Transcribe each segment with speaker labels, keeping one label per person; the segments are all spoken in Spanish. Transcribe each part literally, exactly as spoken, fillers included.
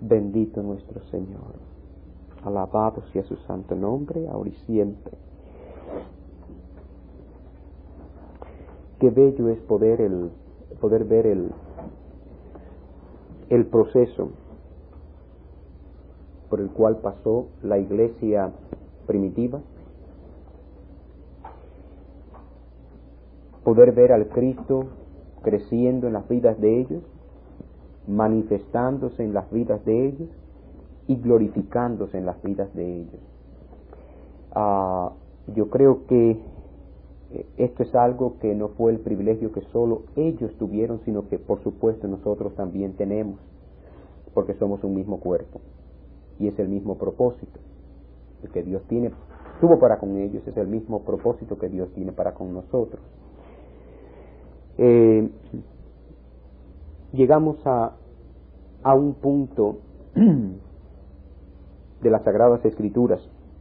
Speaker 1: Bendito nuestro Señor. Alabado sea su santo nombre, ahora y siempre. Qué bello es poder, el, poder ver el, el proceso por el cual pasó la iglesia primitiva. Poder ver al Cristo creciendo en las vidas de ellos, manifestándose en las vidas de ellos y glorificándose en las vidas de ellos. Uh, yo creo que esto es algo que no fue el privilegio que solo ellos tuvieron, sino que por supuesto nosotros también tenemos, porque somos un mismo cuerpo y es el mismo propósito. El que Dios tiene, tuvo para con ellos es el mismo propósito que Dios tiene para con nosotros. Eh, llegamos a, a un punto de las Sagradas Escrituras,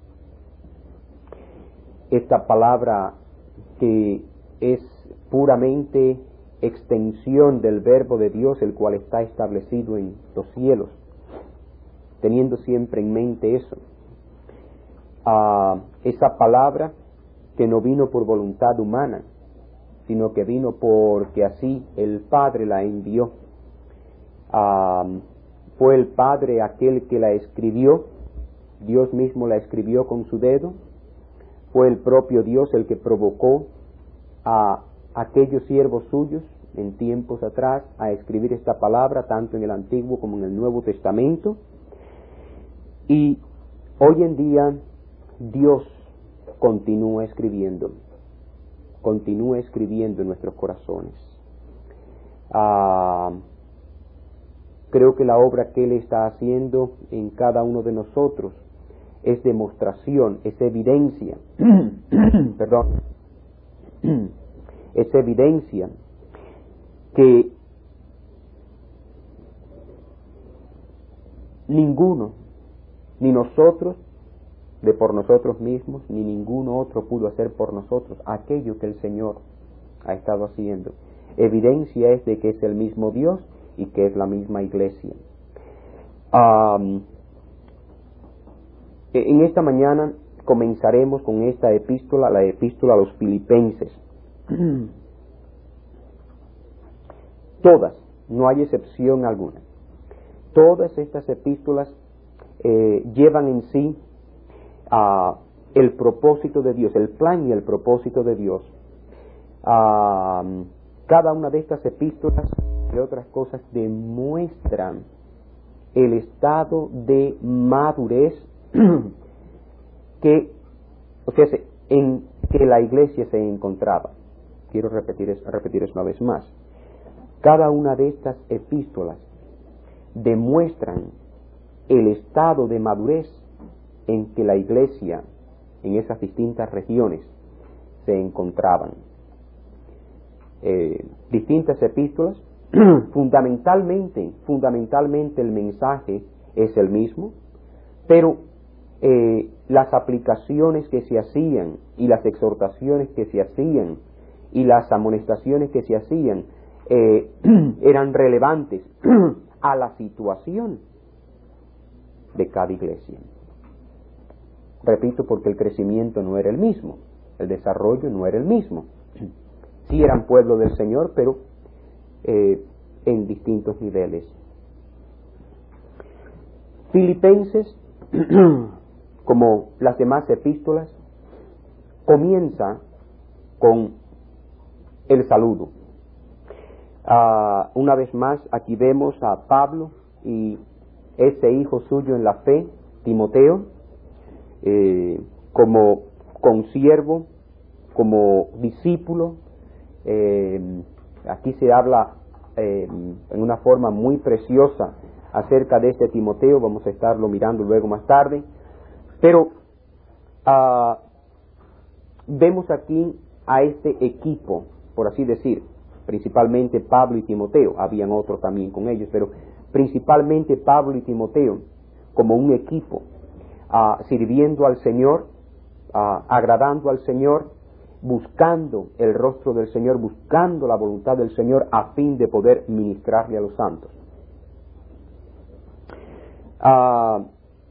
Speaker 1: esta palabra que es puramente extensión del verbo de Dios, el cual está establecido en los cielos, teniendo siempre en mente eso. Uh, esa palabra que no vino por voluntad humana, sino que vino porque así el Padre la envió. Uh, fue el Padre aquel que la escribió, Dios mismo la escribió con su dedo. Fue el propio Dios el que provocó a aquellos siervos suyos en tiempos atrás a escribir esta palabra, tanto en el Antiguo como en el Nuevo Testamento. Y hoy en día Dios continúa escribiendo, continúa escribiendo en nuestros corazones. Ah, creo que la obra que Él está haciendo en cada uno de nosotros es demostración, es evidencia, perdón, es evidencia que ninguno, ni nosotros, de por nosotros mismos, ni ninguno otro pudo hacer por nosotros aquello que el Señor ha estado haciendo. Evidencia es de que es el mismo Dios y que es la misma iglesia. Um, En esta mañana comenzaremos con esta epístola, la epístola a los Filipenses. Todas, no hay excepción alguna. Todas estas epístolas eh, llevan en sí uh, el propósito de Dios, el plan y el propósito de Dios. Uh, cada una de estas epístolas, entre otras cosas, demuestran el estado de madurez que, o sea, en que la iglesia se encontraba. Quiero repetir eso, repetir eso una vez más. Cada una de estas epístolas demuestran el estado de madurez en que la iglesia en esas distintas regiones se encontraban. Eh, distintas epístolas, fundamentalmente, fundamentalmente el mensaje es el mismo, pero Eh, las aplicaciones que se hacían y las exhortaciones que se hacían y las amonestaciones que se hacían eh, eran relevantes a la situación de cada iglesia. Repito, porque el crecimiento no era el mismo, el desarrollo no era el mismo. Sí eran pueblo del Señor, pero eh, en distintos niveles. Filipenses, como las demás epístolas, comienza con el saludo. Uh, una vez más, aquí vemos a Pablo y ese hijo suyo en la fe, Timoteo, eh, como consiervo, como discípulo. Eh, aquí se habla eh, en una forma muy preciosa acerca de este Timoteo, vamos a estarlo mirando luego más tarde. Pero uh, vemos aquí a este equipo, por así decir, principalmente Pablo y Timoteo, habían otros también con ellos, pero principalmente Pablo y Timoteo como un equipo, uh, sirviendo al Señor, uh, agradando al Señor, buscando el rostro del Señor, buscando la voluntad del Señor a fin de poder ministrarle a los santos. Uh,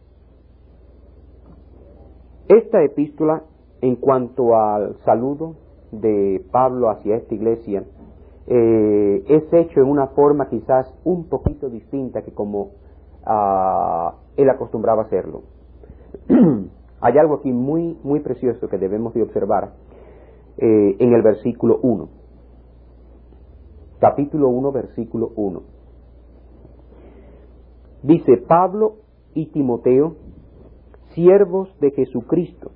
Speaker 1: esta epístola, en cuanto al saludo de Pablo hacia esta iglesia, eh, es hecho en una forma quizás un poquito distinta que como uh, él acostumbraba a hacerlo. Hay algo aquí muy, muy precioso que debemos de observar eh, en el versículo uno. Capítulo uno, versículo uno. Dice: Pablo y Timoteo, siervos de Jesucristo,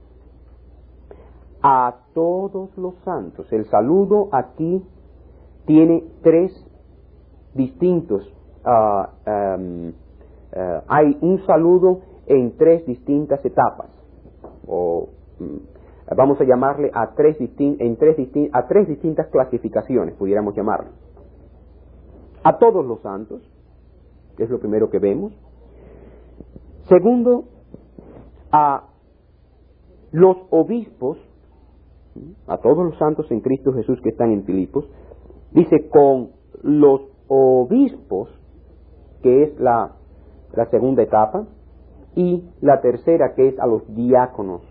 Speaker 1: a todos los santos. El saludo aquí tiene tres distintos. Uh, um, uh, hay un saludo en tres distintas etapas, o um, vamos a llamarle a tres, distin- en tres, distin- a tres distintas clasificaciones, pudiéramos llamarlo. A todos los santos, que es lo primero que vemos. Segundo, a los obispos, a todos los santos en Cristo Jesús que están en Filipos. Dice: con los obispos, que es la, la segunda etapa, y la tercera, que es a los diáconos.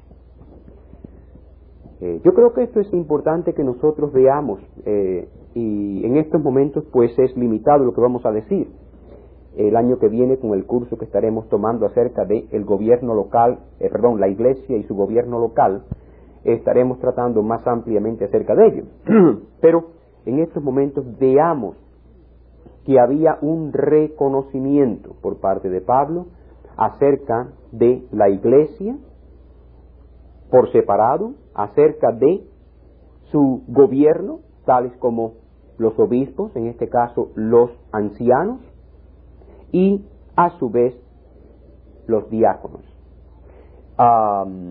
Speaker 1: Eh, yo creo que esto es importante que nosotros veamos, eh, y en estos momentos pues es limitado lo que vamos a decir. El año que viene, con el curso que estaremos tomando acerca de el gobierno local, eh, perdón, la iglesia y su gobierno local, estaremos tratando más ampliamente acerca de ello. Pero en estos momentos veamos que había un reconocimiento por parte de Pablo acerca de la iglesia por separado, acerca de su gobierno, tales como los obispos, en este caso los ancianos, y a su vez los diáconos. Um,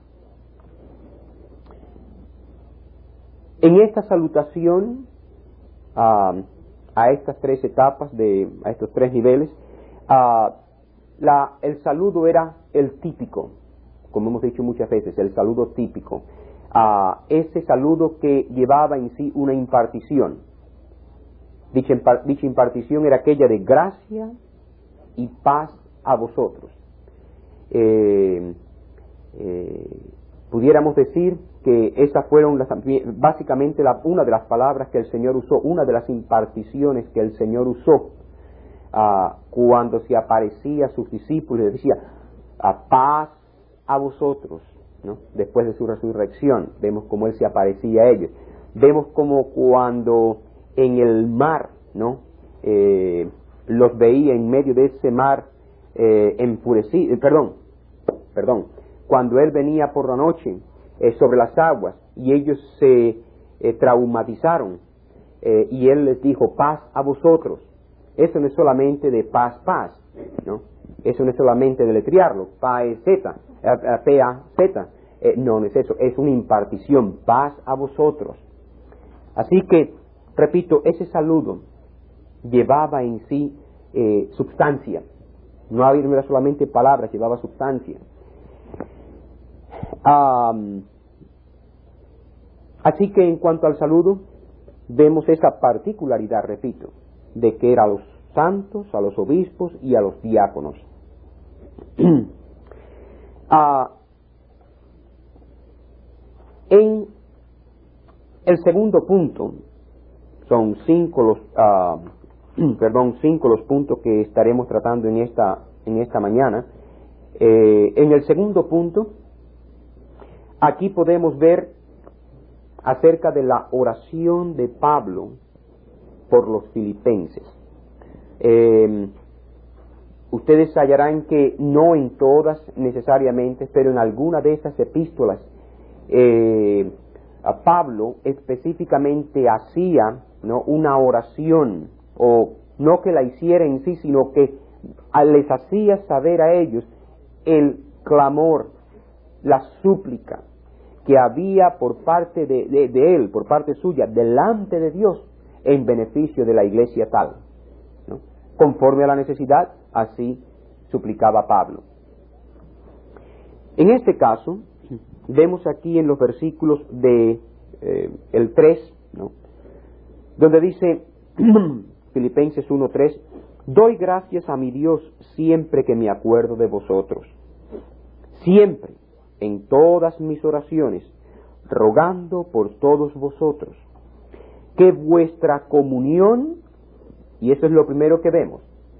Speaker 1: en esta salutación um, a estas tres etapas, de, a estos tres niveles, uh, la, el saludo era el típico, como hemos dicho muchas veces, el saludo típico. Uh, ese saludo que llevaba en sí una impartición. Dicha, impar, dicha impartición era aquella de gracia y paz a vosotros. Eh, eh, pudiéramos decir que esas fueron las, básicamente la, una de las palabras que el Señor usó, una de las imparticiones que el Señor usó uh, cuando se aparecía a sus discípulos. Decía: a paz a vosotros, ¿no? Después de su resurrección vemos cómo Él se aparecía a ellos. Vemos como cuando en el mar, ¿no? Eh, los veía en medio de ese mar eh, enfurecido, eh, perdón, perdón, cuando Él venía por la noche eh, sobre las aguas y ellos se eh, traumatizaron eh, y Él les dijo: paz a vosotros. Eso no es solamente de paz, paz, ¿no? Eso no es solamente deletrearlo, paz, z, p a z, eh, no, no es eso, es una impartición, paz a vosotros. Así que, repito, ese saludo llevaba en sí eh, substancia. No era solamente palabras, llevaba substancia. Um, así que en cuanto al saludo, vemos esa particularidad, repito, de que era a los santos, a los obispos y a los diáconos. uh, en el segundo punto, son cinco los uh, perdón cinco los puntos que estaremos tratando en esta en esta mañana. Eh, en el segundo punto, aquí podemos ver acerca de la oración de Pablo por los filipenses. Eh, ustedes hallarán que no en todas necesariamente, pero en alguna de esas epístolas, eh, a Pablo específicamente hacía, ¿no?, una oración, o no que la hiciera en sí, sino que les hacía saber a ellos el clamor, la súplica que había por parte de, de, de él, por parte suya, delante de Dios, en beneficio de la iglesia tal, ¿no? Conforme a la necesidad, así suplicaba Pablo. En este caso, vemos aquí en los versículos de eh, el tres, ¿no?, donde dice Filipenses uno tres: Doy gracias a mi Dios siempre que me acuerdo de vosotros, siempre, en todas mis oraciones, rogando por todos vosotros, que vuestra comunión, y eso es lo primero que vemos,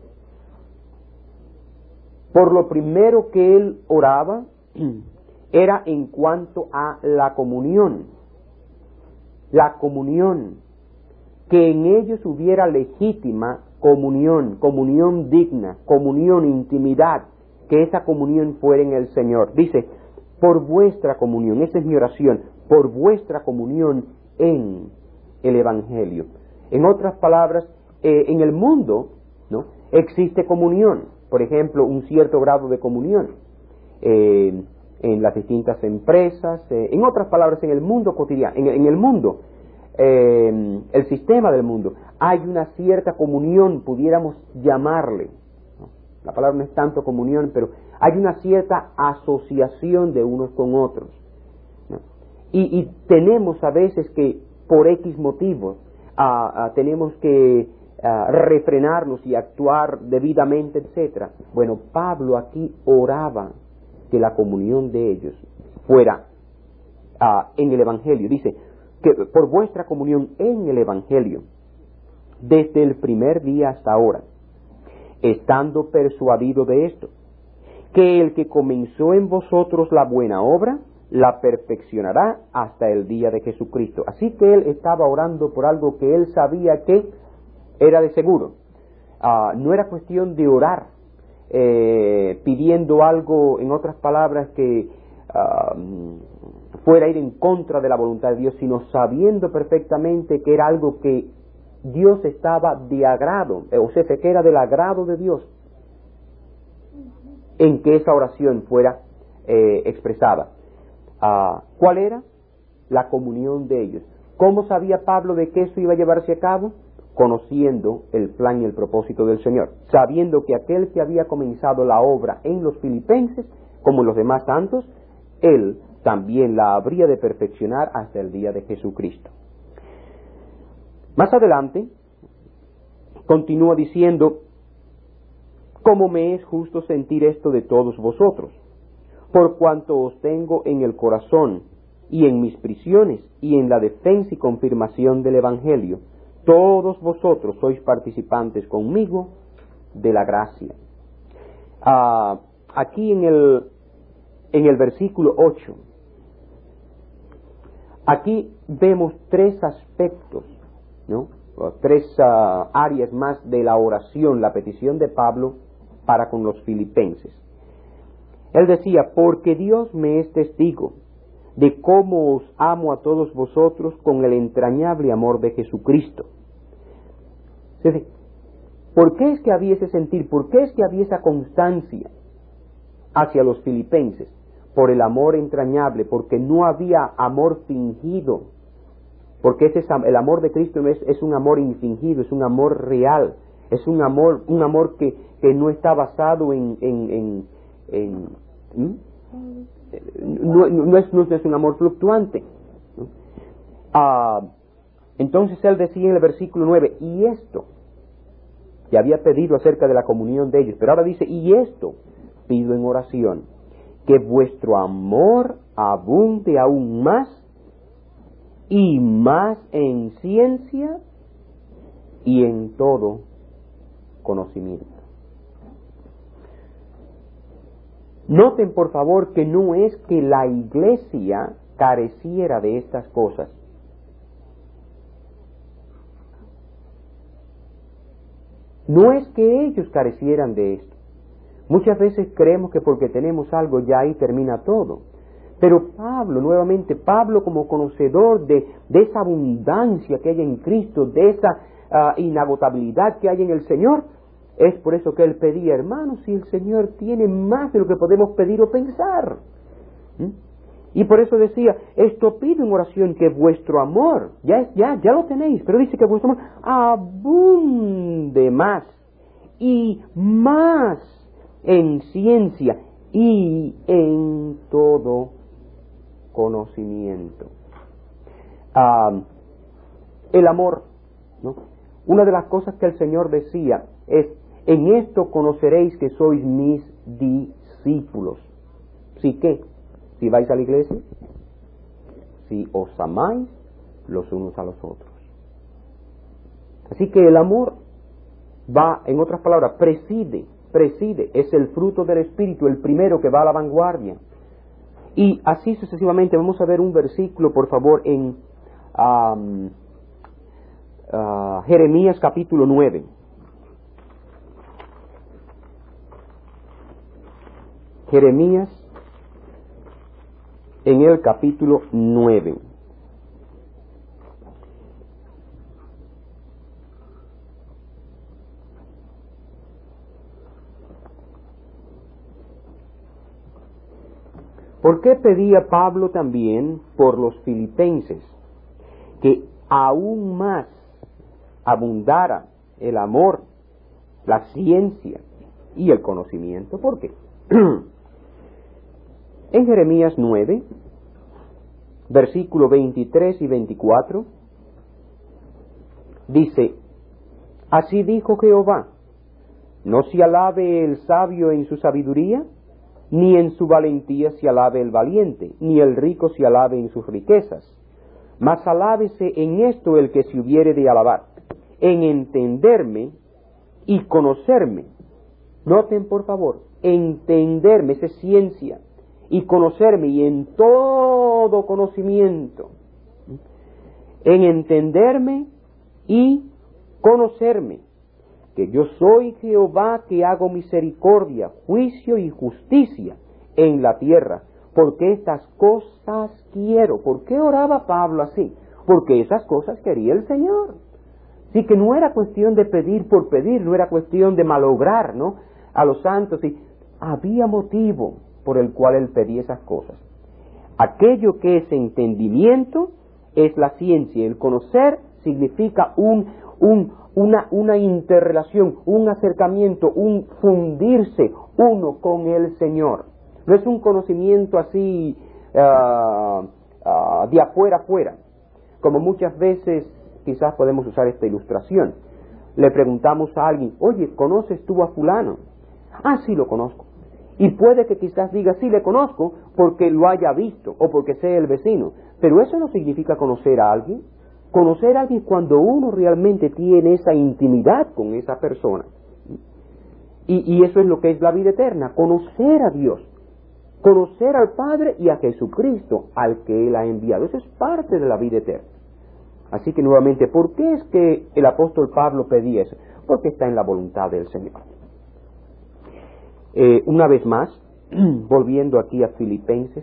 Speaker 1: por lo primero que él oraba, era en cuanto a la comunión, la comunión, que en ellos hubiera legítima comunión, comunión digna, comunión, intimidad, que esa comunión fuera en el Señor. Dice, por vuestra comunión, esa es mi oración, por vuestra comunión en el Evangelio. En otras palabras, eh, en el mundo, ¿no?, existe comunión, por ejemplo, un cierto grado de comunión, eh, en las distintas empresas, eh, en otras palabras, en el mundo cotidiano, en, en el mundo, eh, el sistema del mundo, hay una cierta comunión, pudiéramos llamarle, ¿no? La palabra no es tanto comunión, pero hay una cierta asociación de unos con otros, ¿no? Y, y tenemos a veces que, por X motivos, uh, uh, tenemos que uh, refrenarnos y actuar debidamente, etcétera. Bueno, Pablo aquí oraba que la comunión de ellos fuera uh, en el Evangelio. Dice que por vuestra comunión en el Evangelio, desde el primer día hasta ahora, estando persuadido de esto, que el que comenzó en vosotros la buena obra, la perfeccionará hasta el día de Jesucristo. Así que él estaba orando por algo que él sabía que era de seguro. Uh, no era cuestión de orar eh, pidiendo algo, en otras palabras, que uh, fuera a ir en contra de la voluntad de Dios, sino sabiendo perfectamente que era algo que Dios estaba de agrado, o sea, que era del agrado de Dios en que esa oración fuera eh, expresada. Uh, ¿Cuál era? La comunión de ellos. ¿Cómo sabía Pablo de que eso iba a llevarse a cabo? Conociendo el plan y el propósito del Señor, sabiendo que aquel que había comenzado la obra en los filipenses, como en los demás santos, él también la habría de perfeccionar hasta el día de Jesucristo. Más adelante, continúa diciendo, ¿cómo me es justo sentir esto de todos vosotros? Por cuanto os tengo en el corazón, y en mis prisiones, y en la defensa y confirmación del Evangelio, todos vosotros sois participantes conmigo de la gracia. Ah, aquí en el, en el versículo ocho, aquí vemos tres aspectos, ¿no?, o tres uh, áreas más de la oración, la petición de Pablo para con los filipenses. Él decía, porque Dios me es testigo de cómo os amo a todos vosotros con el entrañable amor de Jesucristo. Es decir, ¿por qué es que había ese sentir? ¿Por qué es que había esa constancia hacia los filipenses? Por el amor entrañable, porque no había amor fingido, porque ese es, el amor de Cristo no es, es un amor infingido, es un amor real, es un amor, un amor que, que no está basado en, en, en, en ¿hmm? no, no, es, no es un amor fluctuante, ¿no? Ah, entonces él decía en el versículo nueve, y esto, que había pedido acerca de la comunión de ellos, pero ahora dice, y esto pido en oración, que vuestro amor abunde aún más y más en ciencia y en todo conocimiento. Noten por favor que no es que la iglesia careciera de estas cosas. No es que ellos carecieran de esto. Muchas veces creemos que porque tenemos algo ya ahí termina todo. Pero Pablo, nuevamente, Pablo como conocedor de, de esa abundancia que hay en Cristo, de esa uh, inagotabilidad que hay en el Señor, es por eso que él pedía, hermanos, si el Señor tiene más de lo que podemos pedir o pensar. ¿Mm? Y por eso decía, esto pido en oración, que vuestro amor, ya, ya, ya lo tenéis, pero dice que vuestro amor abunde más y más en ciencia y en todo conocimiento. Uh, el amor, ¿no? Una de las cosas que el Señor decía es, En esto conoceréis que sois mis discípulos. ¿Sí qué? Si vais a la iglesia, si os amáis los unos a los otros. Así que el amor va, en otras palabras, preside, preside, es el fruto del Espíritu, el primero que va a la vanguardia. Y así sucesivamente. Vamos a ver un versículo, por favor, en um, uh, Jeremías capítulo nueve. Jeremías en el capítulo nueve. ¿Por qué pedía Pablo también por los filipenses que aún más abundara el amor, la ciencia y el conocimiento? ¿Por qué? En Jeremías nueve, versículos veintitrés y veinticuatro, dice: así dijo Jehová, no se alabe el sabio en su sabiduría, ni en su valentía se alabe el valiente, ni el rico se alabe en sus riquezas. Mas alábese en esto el que se hubiere de alabar, en entenderme y conocerme. Noten, por favor, entenderme, esa es ciencia, y conocerme, y en todo conocimiento. En entenderme y conocerme, que yo soy Jehová que hago misericordia, juicio y justicia en la tierra, porque estas cosas quiero. ¿Por qué oraba Pablo así? Porque esas cosas quería el Señor. Así que no era cuestión de pedir por pedir, no era cuestión de malograr, ¿no?, a los santos. Y había motivo por el cual él pedía esas cosas. Aquello que es entendimiento es la ciencia. El conocer significa un, un, una, una interrelación, un acercamiento, un fundirse uno con el Señor. No es un conocimiento así uh, uh, de afuera afuera, como muchas veces quizás podemos usar esta ilustración. Le preguntamos a alguien: oye, ¿conoces tú a fulano? Ah, sí, lo conozco. Y puede que quizás diga: sí, le conozco porque lo haya visto o porque sea el vecino. Pero eso no significa conocer a alguien. Conocer a alguien es cuando uno realmente tiene esa intimidad con esa persona. Y, y eso es lo que es la vida eterna: conocer a Dios, conocer al Padre y a Jesucristo, al que Él ha enviado. Eso es parte de la vida eterna. Así que nuevamente, ¿por qué es que el apóstol Pablo pedía eso? Porque está en la voluntad del Señor. Eh, una vez más, volviendo aquí a Filipenses,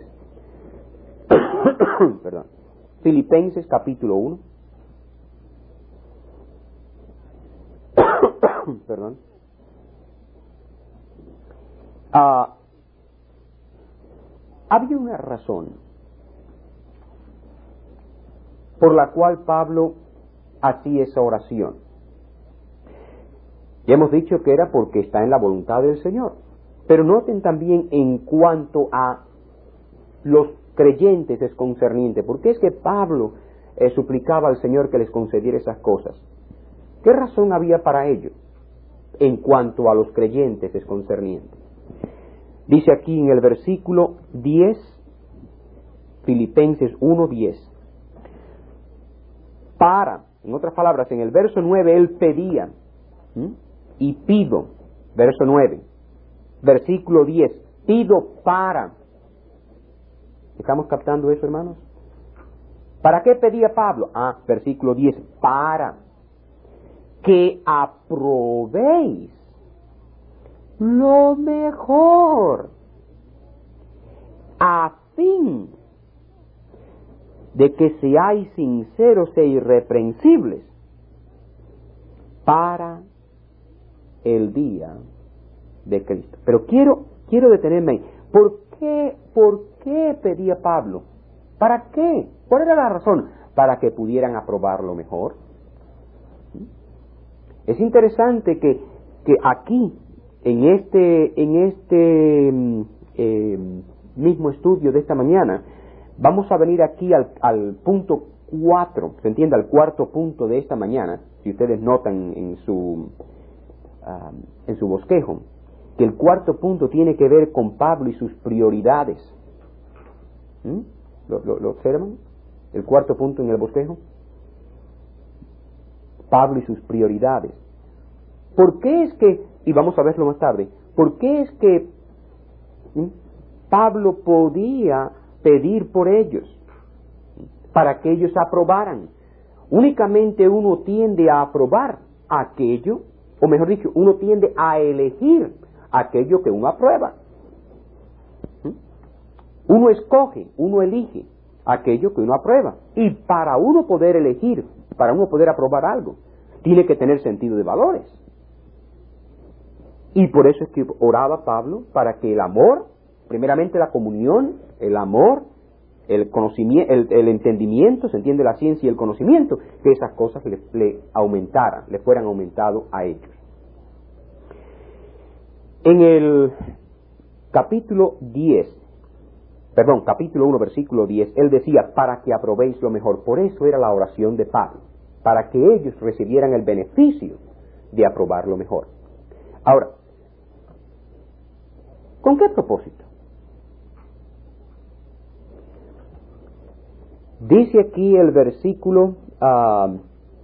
Speaker 1: perdón, Filipenses capítulo uno, perdón, ah, había una razón por la cual Pablo hacía esa oración. Ya hemos dicho que era porque está en la voluntad del Señor. Pero noten también en cuanto a los creyentes es concerniente. ¿Por qué es que Pablo eh, suplicaba al Señor que les concediera esas cosas? ¿Qué razón había para ello en cuanto a los creyentes es concerniente? Dice aquí en el versículo diez, Filipenses uno diez. Para, en otras palabras, en el verso nueve él pedía, ¿m? y pido, verso nueve. Versículo diez, pido para. ¿Estamos captando eso, hermanos? ¿Para qué pedía Pablo? Ah, versículo diez, para que aprobéis lo mejor, a fin de que seáis sinceros e irreprensibles para el día de Cristo. Pero quiero, quiero detenerme ahí. ¿Por qué, por qué pedía Pablo? ¿Para qué? ¿Cuál era la razón? Para que pudieran aprobarlo mejor. Es interesante que, que aquí, en este, en este eh, mismo estudio de esta mañana, vamos a venir aquí al, al punto cuatro, se entiende, al cuarto punto de esta mañana. Si ustedes notan en su um, en su bosquejo, que el cuarto punto tiene que ver con Pablo y sus prioridades. ¿Mm? ¿Lo, lo, ¿Lo observan? El cuarto punto en el bosquejo. Pablo y sus prioridades. ¿Por qué es que, y vamos a verlo más tarde, por qué es que ¿sí? Pablo podía pedir por ellos para que ellos aprobaran? Únicamente uno tiende a aprobar aquello, o mejor dicho, uno tiende a elegir aquello que uno aprueba. ¿Mm? Uno escoge, uno elige aquello que uno aprueba. Y para uno poder elegir, para uno poder aprobar algo, tiene que tener sentido de valores. Y por eso es que oraba Pablo para que el amor, primeramente la comunión, el amor, el conocimiento, el, el entendimiento, se entiende la ciencia y el conocimiento, que esas cosas le, le aumentaran, le fueran aumentado a ellos. En el capítulo diez, perdón, capítulo uno, versículo diez, él decía, para que aprobéis lo mejor. Por eso era la oración de Pablo, para que ellos recibieran el beneficio de aprobar lo mejor. Ahora, ¿con qué propósito? Dice aquí el versículo, uh,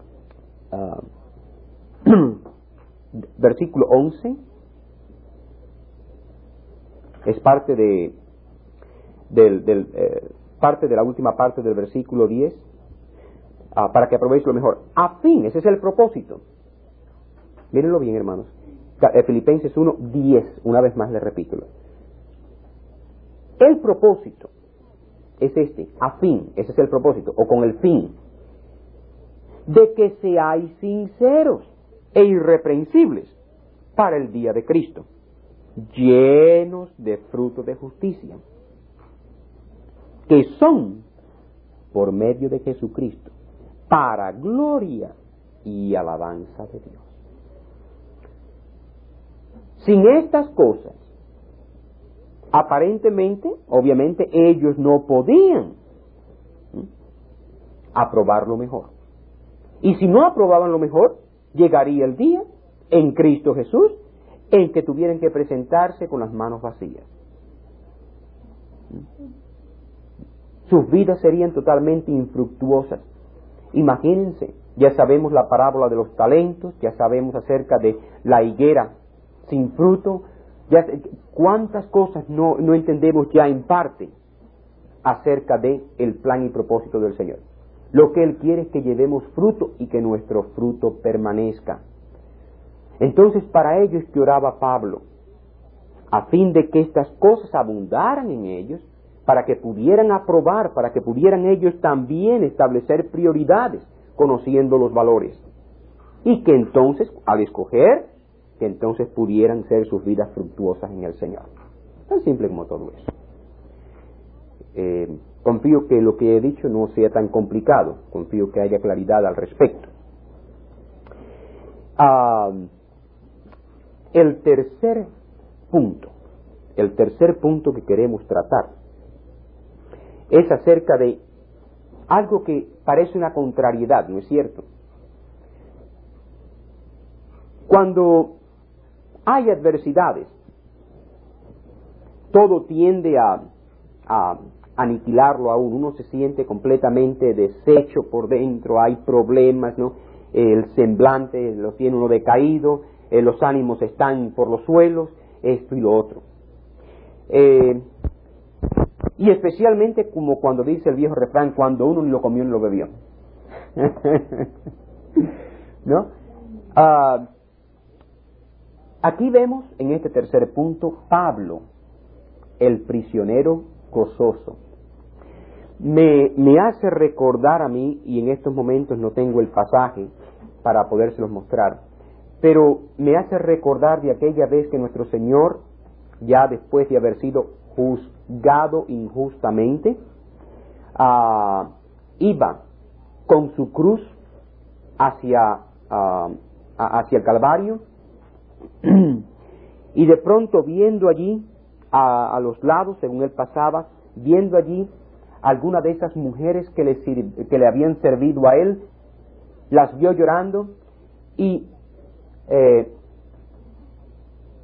Speaker 1: uh, versículo once, es parte de, del, del, eh, parte de la última parte del versículo diez, uh, para que aprobéis lo mejor. A fin, ese es el propósito. Mírenlo bien, hermanos. Filipenses uno, diez, una vez más le repito. El propósito es este, a fin, ese es el propósito, o con el fin, de que seáis sinceros e irreprensibles para el día de Cristo, llenos de fruto de justicia, que son por medio de Jesucristo, para gloria y alabanza de Dios. Sin estas cosas, aparentemente, obviamente, ellos no podían ¿sí? aprobar lo mejor. Y si no aprobaban lo mejor, llegaría el día en Cristo Jesús en que tuvieran que presentarse con las manos vacías. Sus vidas serían totalmente infructuosas. Imagínense, ya sabemos la parábola de los talentos, ya sabemos acerca de la higuera sin fruto, ya, cuántas cosas no, no entendemos ya en parte acerca de el plan y propósito del Señor. Lo que Él quiere es que llevemos fruto y que nuestro fruto permanezca. Entonces, para ello es que oraba Pablo, a fin de que estas cosas abundaran en ellos, para que pudieran aprobar, para que pudieran ellos también establecer prioridades, conociendo los valores. Y que entonces, al escoger, que entonces pudieran ser sus vidas fructuosas en el Señor. Tan simple como todo eso. Eh, confío que lo que he dicho no sea tan complicado, confío que haya claridad al respecto. Ah, el tercer punto, el tercer punto que queremos tratar es acerca de algo que parece una contrariedad, ¿no es cierto? Cuando hay adversidades, todo tiende a, a aniquilarlo a uno, uno se siente completamente deshecho por dentro, hay problemas, ¿no? El semblante lo tiene uno decaído, eh, los ánimos están por los suelos, esto y lo otro. Eh, y especialmente como cuando dice el viejo refrán, cuando uno ni lo comió ni lo bebió. ¿No? Ah... Aquí vemos en este tercer punto Pablo, el prisionero gozoso. Me, me hace recordar a mí, y en estos momentos no tengo el pasaje para podérselos mostrar, pero me hace recordar de aquella vez que nuestro Señor, ya después de haber sido juzgado injustamente, uh, iba con su cruz hacia, uh, hacia el Calvario, y de pronto viendo allí a, a los lados, según él pasaba, viendo allí alguna de esas mujeres que le, que le habían servido a él, las vio llorando y eh,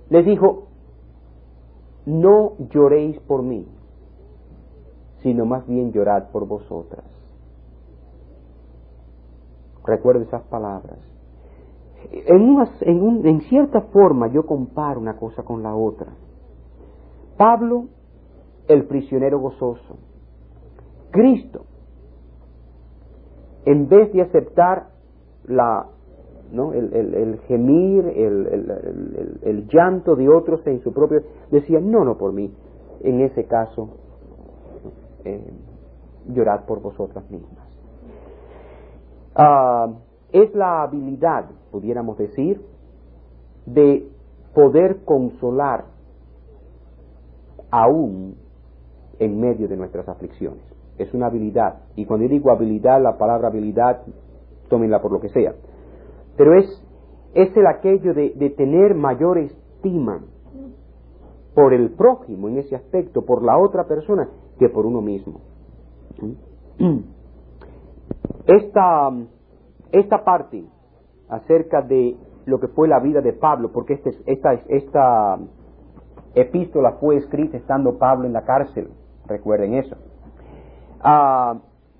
Speaker 1: les dijo, no lloréis por mí, sino más bien llorad por vosotras. Recuerda esas palabras. En, una, en, un, en cierta forma yo comparo una cosa con la otra. Pablo, el prisionero gozoso. Cristo, en vez de aceptar la, ¿no? el, el, el gemir, el, el, el, el llanto de otros en su propio, decía, no, no por mí. En ese caso, eh, llorad por vosotras mismas. Uh, es la habilidad, pudiéramos decir, de poder consolar aún en medio de nuestras aflicciones. Es una habilidad, y cuando yo digo habilidad, la palabra habilidad, tómenla por lo que sea, pero es, es el aquello de, de tener mayor estima por el prójimo en ese aspecto, por la otra persona, que por uno mismo. Esta, esta parte acerca de lo que fue la vida de Pablo, porque este, esta, esta epístola fue escrita estando Pablo en la cárcel, recuerden eso. Uh,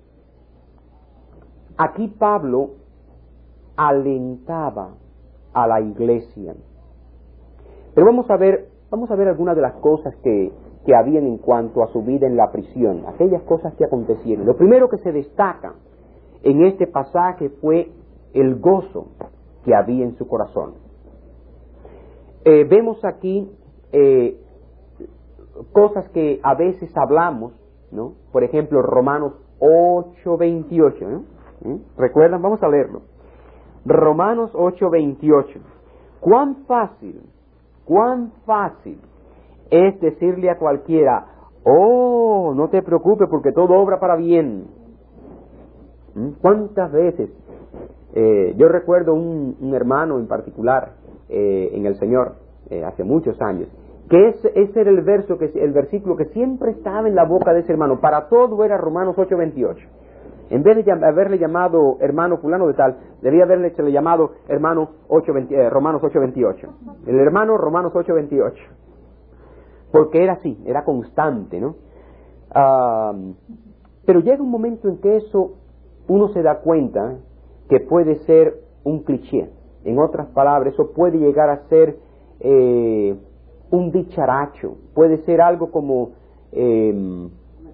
Speaker 1: aquí Pablo alentaba a la iglesia. Pero vamos a ver, vamos a ver algunas de las cosas que, que habían en cuanto a su vida en la prisión, aquellas cosas que acontecieron. Lo primero que se destaca en este pasaje fue el gozo que había en su corazón. Eh, vemos aquí eh, cosas que a veces hablamos, ¿no? Por ejemplo, Romanos ocho veintiocho, ¿no? ¿Eh? ¿Recuerdan? Vamos a leerlo. Romanos ocho veintiocho. Cuán fácil, cuán fácil es decirle a cualquiera, oh, no te preocupes porque todo obra para bien. ¿Mm? ¿Cuántas veces? Eh, yo recuerdo un, un hermano en particular eh, en el Señor, eh, hace muchos años, que ese, ese era el verso, que el versículo que siempre estaba en la boca de ese hermano. Para todo era Romanos ocho veintiocho. En vez de haberle llamado hermano fulano de tal, debía haberle llamado hermano ocho veinte, eh, Romanos ocho veintiocho. El hermano Romanos ocho veintiocho. Porque era así, era constante, ¿no? Uh, pero llega un momento en que eso uno se da cuenta que puede ser un cliché. En otras palabras, eso puede llegar a ser eh, un dicharacho, puede ser algo como eh,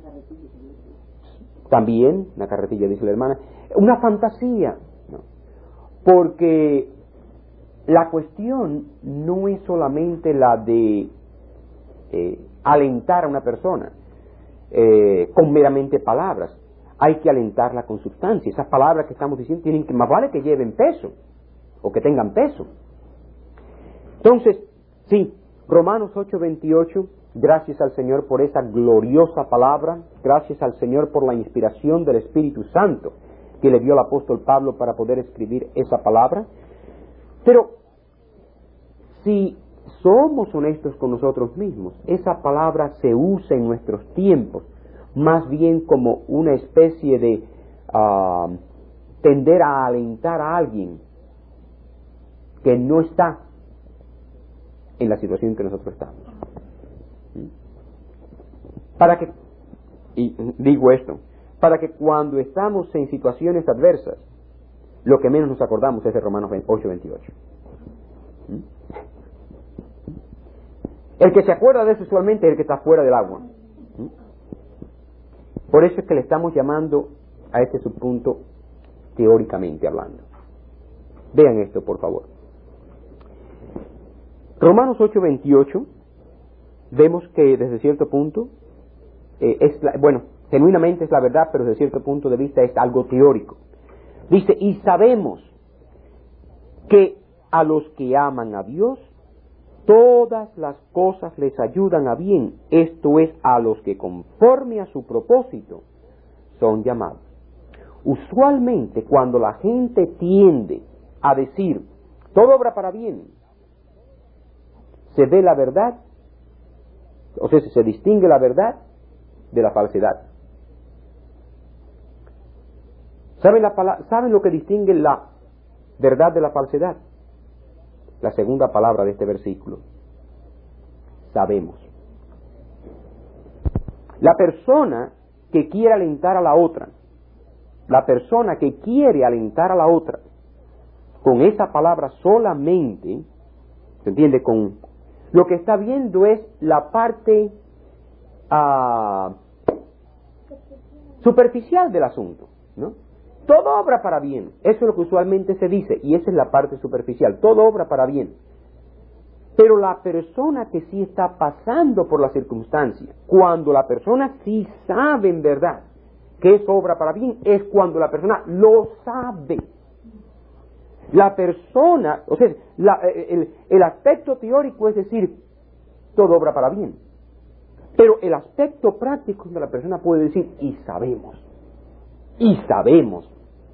Speaker 1: también, una carretilla dice la hermana, una fantasía, ¿no? Porque la cuestión no es solamente la de eh, alentar a una persona eh, con meramente palabras, hay que alentarla con sustancia. Esas palabras que estamos diciendo tienen que, más vale que lleven peso o que tengan peso. Entonces, sí, Romanos ocho veintiocho, gracias al Señor por esa gloriosa palabra, gracias al Señor por la inspiración del Espíritu Santo que le dio el apóstol Pablo para poder escribir esa palabra. Pero si somos honestos con nosotros mismos, esa palabra se usa en nuestros tiempos más bien como una especie de uh, tender a alentar a alguien que no está en la situación en que nosotros estamos. Para que, y digo esto, para que cuando estamos en situaciones adversas, lo que menos nos acordamos es de Romanos ocho veintiocho. El que se acuerda de eso usualmente es el que está fuera del agua. Por eso es que le estamos llamando a este subpunto teóricamente hablando. Vean esto, por favor. Romanos ocho veintiocho, vemos que desde cierto punto, eh, es la, bueno, genuinamente es la verdad, pero desde cierto punto de vista es algo teórico. Dice, y sabemos que a los que aman a Dios, todas las cosas les ayudan a bien, esto es, a los que conforme a su propósito son llamados. Usualmente cuando la gente tiende a decir, todo obra para bien, se ve la verdad, o sea, se distingue la verdad de la falsedad. ¿Saben, la pala- ¿Saben lo que distingue la verdad de la falsedad? La segunda palabra de este versículo. sabemos. La persona que quiere alentar a la otra, la persona que quiere alentar a la otra, con esa palabra solamente, ¿se entiende? Con lo que está viendo es la parte uh, superficial del asunto, ¿no? Todo obra para bien, eso es lo que usualmente se dice, y esa es la parte superficial, todo obra para bien. Pero la persona que sí está pasando por la circunstancia, cuando la persona sí sabe en verdad que es obra para bien, es cuando la persona lo sabe. La persona, o sea, la, el, el aspecto teórico es decir, todo obra para bien. Pero el aspecto práctico de la persona puede decir, y sabemos, y sabemos.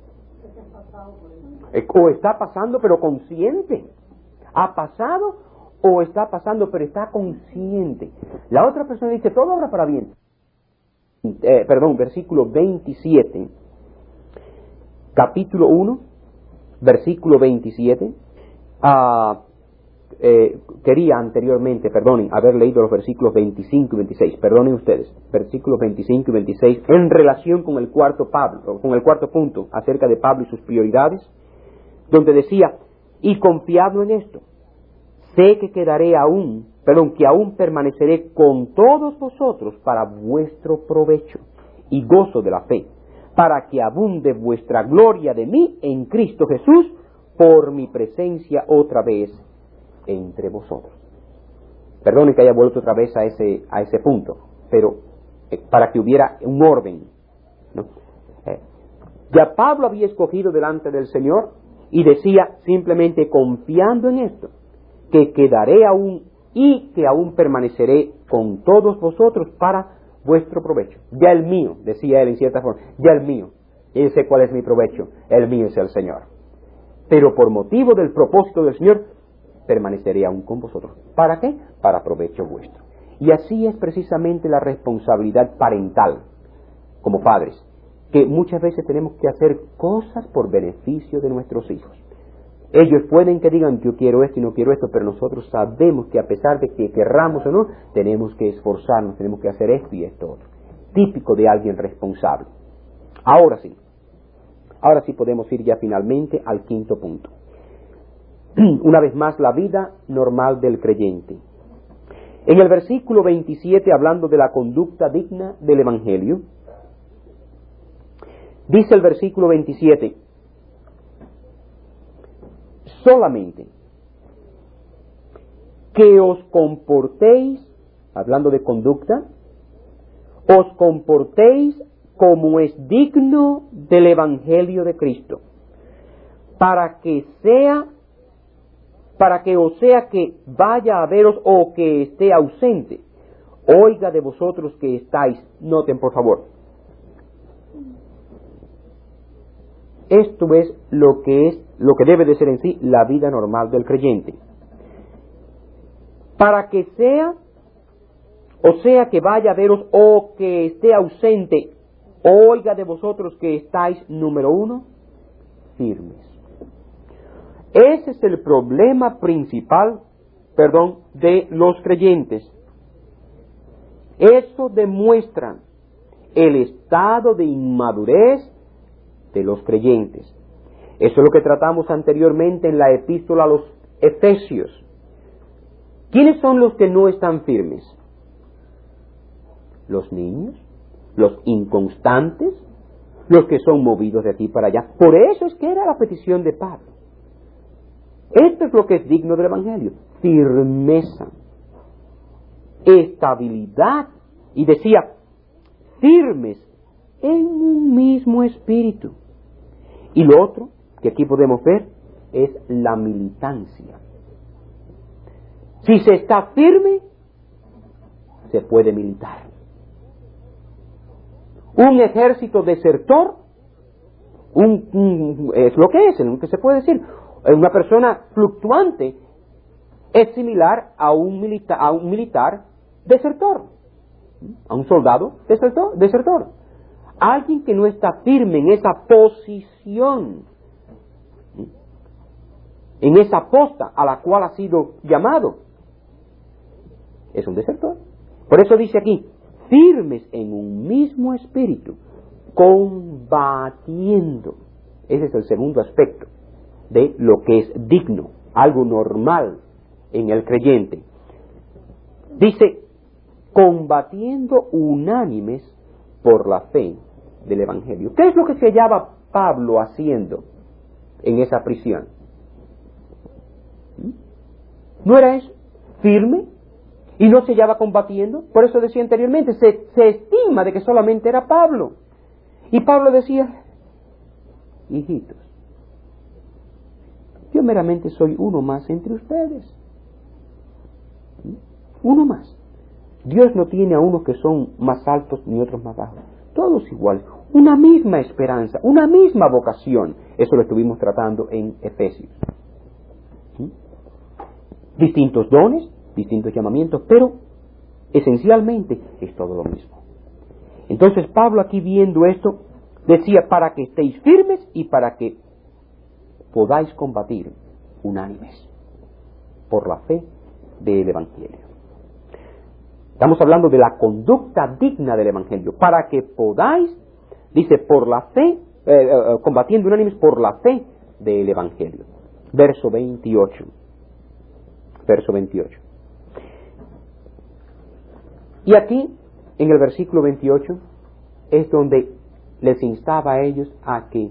Speaker 1: O está pasando pero consciente. Ha pasado o está pasando pero está consciente. La otra persona dice, todo obra para bien. Eh, perdón, versículo veintisiete, capítulo uno, versículo veintisiete. Ah, eh, quería anteriormente, perdonen, haber leído los versículos veinticinco y veintiséis, perdonen ustedes, versículos veinticinco y veintiséis, en relación con el cuarto Pablo, con el cuarto punto acerca de Pablo y sus prioridades, donde decía, y confiado en esto, sé que quedaré aún, perdón, que aún permaneceré con todos vosotros para vuestro provecho y gozo de la fe, para que abunde vuestra gloria de mí en Cristo Jesús por mi presencia otra vez entre vosotros. Perdonen que haya vuelto otra vez a ese, a ese punto, pero eh, para que hubiera un orden, ¿no? Eh, ya Pablo había escogido delante del Señor y decía simplemente confiando en esto, que quedaré aún y que aún permaneceré con todos vosotros para vuestro provecho. Ya el mío, decía él en cierta forma, ya el mío, y sé cuál es mi provecho, el mío es el Señor. Pero por motivo del propósito del Señor, permaneceré aún con vosotros. ¿Para qué? Para provecho vuestro. Y así es precisamente la responsabilidad parental, como padres, que muchas veces tenemos que hacer cosas por beneficio de nuestros hijos. Ellos pueden que digan, yo quiero esto y no quiero esto, pero nosotros sabemos que a pesar de que querramos o no, tenemos que esforzarnos, tenemos que hacer esto y esto otro. Típico de alguien responsable. Ahora sí, ahora sí podemos ir ya finalmente al quinto punto. Una vez más, la vida normal del creyente. En el versículo veintisiete, hablando de la conducta digna del Evangelio, dice el versículo veintisiete, solamente que os comportéis, hablando de conducta, os comportéis como es digno del Evangelio de Cristo, para que sea, para que o sea que vaya a veros o que esté ausente, oiga de vosotros que estáis, noten por favor, esto es lo que es, lo que debe de ser en sí la vida normal del creyente. Para que sea, o sea que vaya a veros o que esté ausente, oiga de vosotros que estáis, número uno, firmes. Ese es el problema principal, perdón, de los creyentes. Eso demuestra el estado de inmadurez de los creyentes. Eso es lo que tratamos anteriormente en la epístola a los Efesios. ¿Quiénes son los que no están firmes? Los niños, los inconstantes, los que son movidos de aquí para allá. Por eso es que era la petición de Pablo. Esto es lo que es digno del Evangelio: firmeza, estabilidad, y decía, firmes en un mismo espíritu. Y lo otro que aquí podemos ver es la militancia. Si se está firme, se puede militar. Un ejército desertor, un, un, es lo que es, lo que se puede decir. Una persona fluctuante es similar a un, milita, a un militar desertor, a un soldado desertor, desertor. Alguien que no está firme en esa posición, en esa posta a la cual ha sido llamado. es un desertor. Por eso dice aquí, firmes en un mismo espíritu, combatiendo. Ese es el segundo aspecto de lo que es digno, algo normal en el creyente. Dice, combatiendo unánimes por la fe del Evangelio. ¿Qué es lo que se hallaba Pablo haciendo en esa prisión? ¿No era eso? Firme. Y no se hallaba combatiendo. Por eso decía anteriormente, se, se estima de que solamente era Pablo. Y Pablo decía, hijitos, yo meramente soy uno más entre ustedes. Uno más. Dios no tiene a unos que son más altos ni otros más bajos. Todos iguales. Una misma esperanza, una misma vocación. Eso lo estuvimos tratando en Efesios. ¿Sí? Distintos dones, distintos llamamientos, pero esencialmente es todo lo mismo. Entonces Pablo, aquí viendo esto, decía, para que estéis firmes y para que podáis combatir unánimes por la fe del Evangelio. Estamos hablando de la conducta digna del Evangelio, para que podáis, dice, por la fe, eh, eh, combatiendo unánimes por la fe del Evangelio. Verso veintiocho. Verso veintiocho. Y aquí, en el versículo veintiocho, es donde les instaba a ellos a que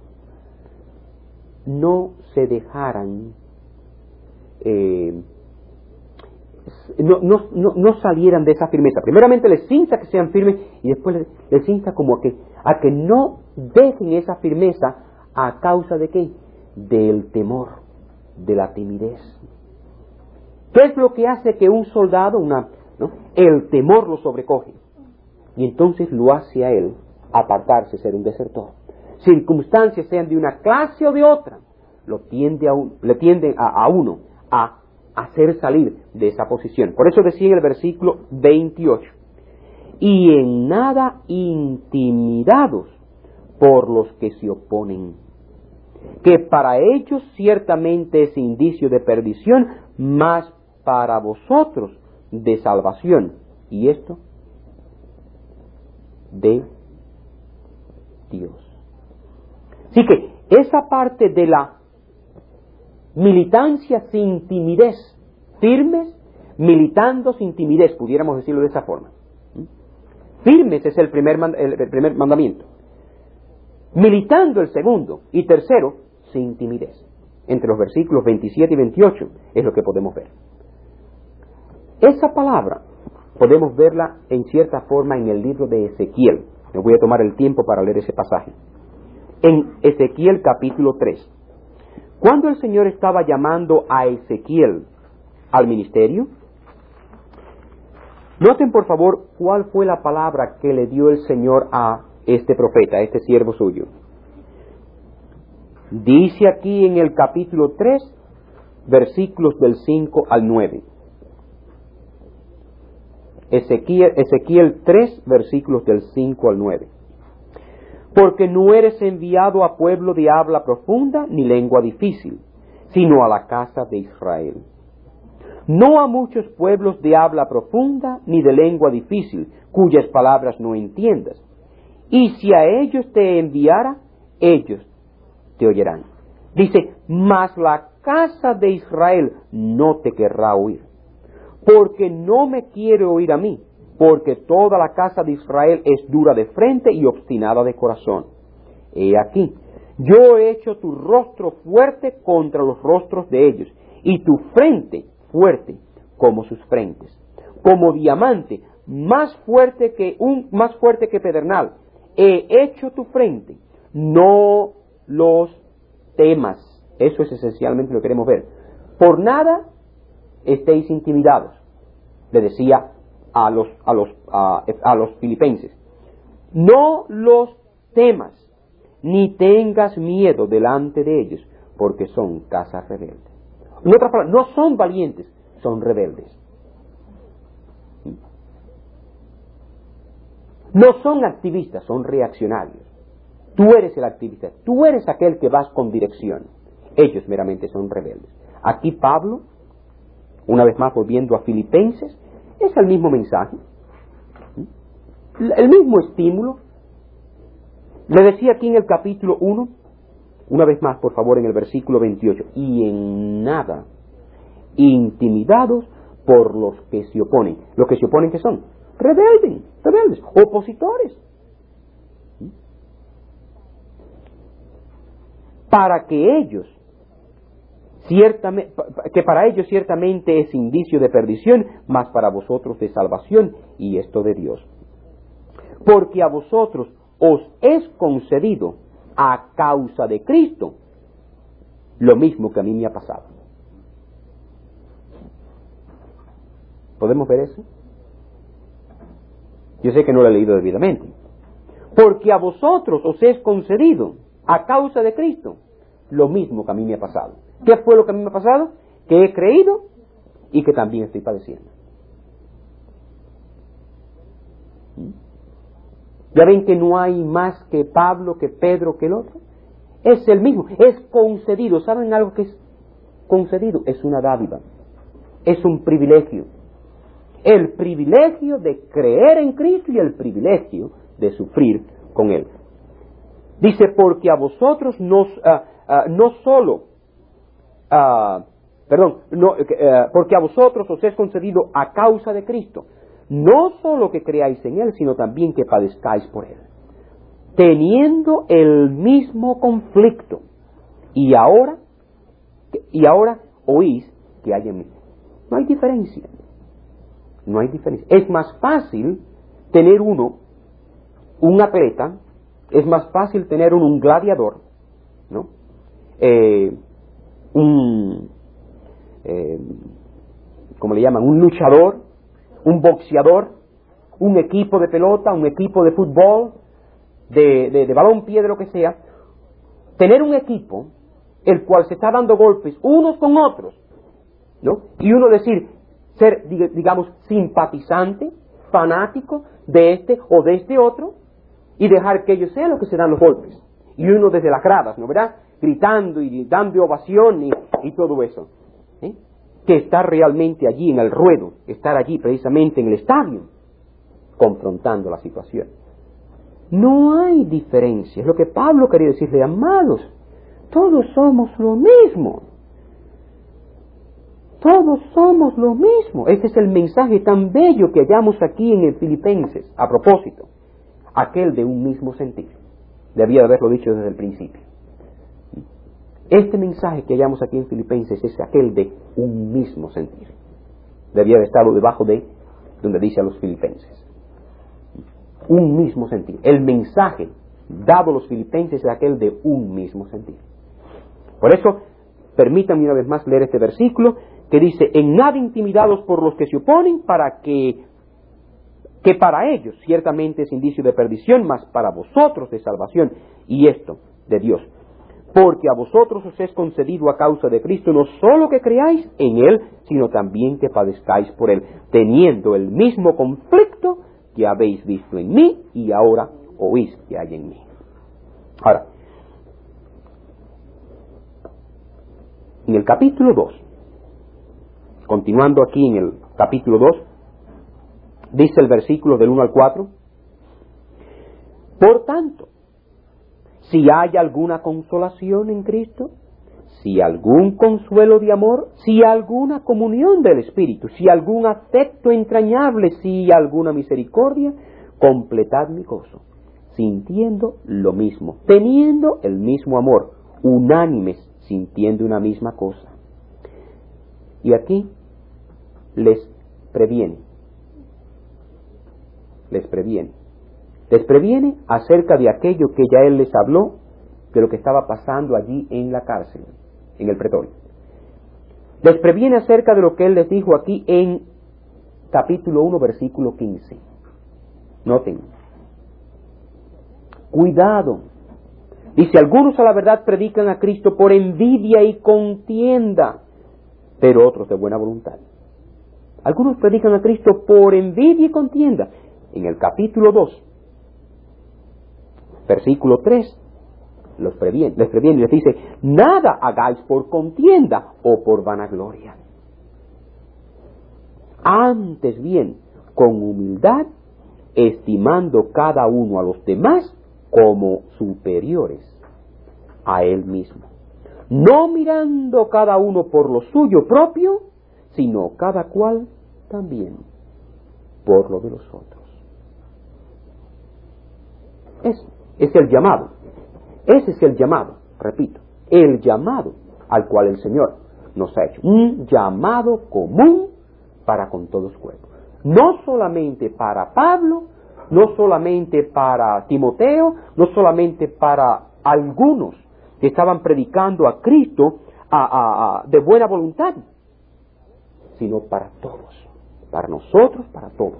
Speaker 1: no se dejaran, eh, no, no, no, no salieran de esa firmeza. Primeramente les insta que sean firmes y después les, les insta como a que, a que no dejen esa firmeza a causa de qué? Del temor, de la timidez. ¿Qué es lo que hace que un soldado, una, ¿no? el temor lo sobrecoge? Y entonces lo hace a él apartarse, ser un desertor. Circunstancias sean de una clase o de otra, lo tiende a un, le tienden a, a uno a hacer salir de esa posición. Por eso decía en el versículo veintiocho, y en nada intimidados por los que se oponen, que para ellos ciertamente es indicio de perdición, mas para vosotros de salvación. Y esto de Dios. Así que esa parte de la militancia sin timidez, firmes, militando sin timidez, pudiéramos decirlo de esa forma. Firmes es el primer, el primer mandamiento. Militando el segundo. Y tercero, sin timidez. Entre los versículos veintisiete y veintiocho es lo que podemos ver. Esa palabra podemos verla en cierta forma en el libro de Ezequiel. Me voy a tomar el tiempo para leer ese pasaje. En Ezequiel capítulo tres. Cuando el Señor estaba llamando a Ezequiel al ministerio, noten por favor cuál fue la palabra que le dio el Señor a este profeta, a este siervo suyo. Dice aquí en el capítulo tres, versículos del cinco al nueve. Ezequiel, Ezequiel tres, versículos del cinco al nueve. Porque no eres enviado a pueblo de habla profunda ni lengua difícil, sino a la casa de Israel. No a muchos pueblos de habla profunda ni de lengua difícil, cuyas palabras no entiendas. Y si a ellos te enviara, ellos te oirán. Dice, mas la casa de Israel no te querrá oír, porque no me quiere oír a mí, porque toda la casa de Israel es dura de frente y obstinada de corazón. He aquí, yo he hecho tu rostro fuerte contra los rostros de ellos, y tu frente fuerte como sus frentes, como diamante, más fuerte que un, más fuerte que pedernal. He hecho tu frente, no los temas. Eso es esencialmente lo que queremos ver. Por nada estéis intimidados, le decía a los, a los, a, a los filipenses. No los temas, ni tengas miedo delante de ellos, porque son casas rebeldes. En otras palabras, no son valientes, son rebeldes. No son activistas, son reaccionarios. Tú eres el activista, tú eres aquel que vas con dirección. Ellos meramente son rebeldes. Aquí Pablo, una vez más volviendo a Filipenses, Es el mismo mensaje, el mismo estímulo. Le decía aquí en el capítulo uno, una vez más por favor en el versículo veintiocho, y en nada intimidados por los que se oponen. ¿Los que se oponen qué son? Rebeldes, rebeldes, opositores. Para que ellos, ciertamente, que para ellos ciertamente es indicio de perdición, mas para vosotros de salvación, y esto de Dios. Porque a vosotros os es concedido a causa de Cristo lo mismo que a mí me ha pasado. ¿Podemos ver eso? Yo sé que no lo he leído debidamente. Porque a vosotros os es concedido a causa de Cristo lo mismo que a mí me ha pasado. ¿Qué fue lo que a mí me ha pasado? Que he creído y que también estoy padeciendo. ¿Ya ven que no hay más que Pablo, que Pedro, que el otro? Es el mismo, es concedido. ¿Saben algo que es concedido? Es una dádiva, es un privilegio. El privilegio de creer en Cristo y el privilegio de sufrir con Él. Dice, porque a vosotros nos, uh, uh, no solo, uh, perdón, no, uh, porque a vosotros os es concedido a causa de Cristo, no solo que creáis en Él, sino también que padezcáis por Él, teniendo el mismo conflicto, y ahora, y ahora oís que hay en mí. No hay diferencia, no hay diferencia. Es más fácil tener uno, un atleta, es más fácil tener uno, un gladiador, ¿no? Eh, un, eh, ¿cómo le llaman? Un luchador, un boxeador, un equipo de pelota, un equipo de fútbol, de, de, de balompié, de lo que sea. Tener un equipo el cual se está dando golpes unos con otros, ¿no? Y uno decir, ser, digamos, simpatizante, fanático de este o de este otro, y dejar que ellos sean los que se dan los golpes. Y uno desde las gradas, ¿no verdad? Gritando y dando ovación y, y todo eso. ¿Eh? Que estar realmente allí en el ruedo, estar allí precisamente en el estadio, confrontando la situación. No hay diferencia. Es lo que Pablo quería decirle, amados, todos somos lo mismo. Todos somos lo mismo. Este es el mensaje tan bello que hallamos aquí en el Filipenses, a propósito. Aquel de un mismo sentir. Debía de haberlo dicho desde el principio. Este mensaje que hallamos aquí en Filipenses es aquel de un mismo sentir. Debía de estar debajo de donde dice a los filipenses. Un mismo sentir. El mensaje dado a los filipenses es aquel de un mismo sentir. Por eso, permítanme una vez más leer este versículo que dice, en nada intimidados por los que se oponen, para que que para ellos ciertamente es indicio de perdición, mas para vosotros de salvación, y esto de Dios. Porque a vosotros os es concedido a causa de Cristo no solo que creáis en Él, sino también que padezcáis por Él, teniendo el mismo conflicto que habéis visto en mí y ahora oís que hay en mí. Ahora, en el capítulo dos, continuando aquí en el capítulo dos, dice el versículo del uno al cuatro, por tanto, si hay alguna consolación en Cristo, si algún consuelo de amor, si alguna comunión del Espíritu, si algún afecto entrañable, si alguna misericordia, completad mi gozo, sintiendo lo mismo, teniendo el mismo amor, unánimes, sintiendo una misma cosa. Y aquí les previene, les previene, les previene acerca de aquello que ya él les habló, de lo que estaba pasando allí en la cárcel, en el pretorio. Les previene acerca de lo que él les dijo aquí en capítulo uno, versículo quince. Noten, cuidado, dice, algunos a la verdad predican a Cristo por envidia y contienda, pero otros de buena voluntad. Algunos predican a Cristo por envidia y contienda. En el capítulo dos, versículo tres, los previene, les previene y les dice, nada hagáis por contienda o por vanagloria. antes bien, con humildad, estimando cada uno a los demás como superiores a él mismo, no mirando cada uno por lo suyo propio, sino cada cual también por lo de los otros. Es, es el llamado, ese es el llamado, repito, el llamado al cual el Señor nos ha hecho, un llamado común para con todos cuerpos. No solamente para Pablo, no solamente para Timoteo, no solamente para algunos que estaban predicando a Cristo a, a, a, de buena voluntad, sino para todos, para nosotros, para todos.